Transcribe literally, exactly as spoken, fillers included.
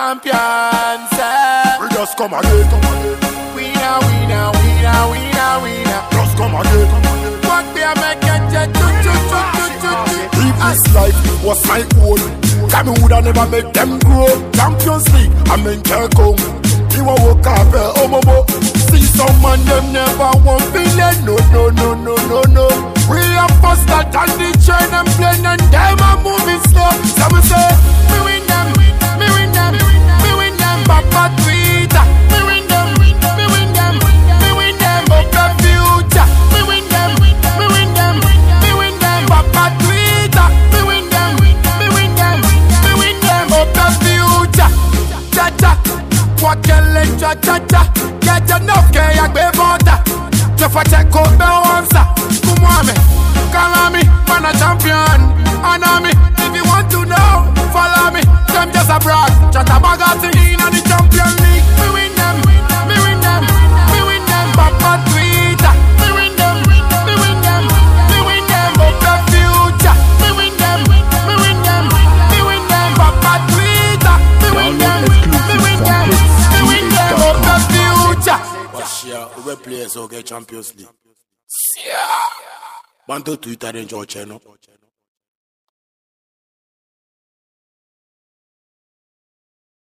champions. Eh. We just come again, come again. Winner, winner, winner, winner, winner. Just come again, come again. What we are making, choo choo choo choo choo. If this life was my own, Kami woulda never make them grow. Champions League, I mean Kekong. You want walk up, oh momo. See some man them never want billion. No, no, no, no, no, no. We are faster than the train and plane, and them are moving slow. So we say, we win them, we win them, we win them. Papa Twitter, we win them, we win them, we win them. Up the future, we win them, we win them, we win them. Papa Twitter, we win them, we win them, we win them. Up the future, cha cha, what can let cha cha cha? Get enough, can you be water? Just for check out the answer. Come on, me, call me, man a champion. Honor me, if you want to know, follow me. Them just a brag, chat a magazine in the Champion League. We win them, we win them, we win them. Papa Twitter, we win them, we win them, we win them. Up the future, we win them, we win them, we win them. Papa Twitter, we win them, we win them, we win them. Up the future. What's your web players okay Champions League? Yeah. Bantu Twitter and George, no.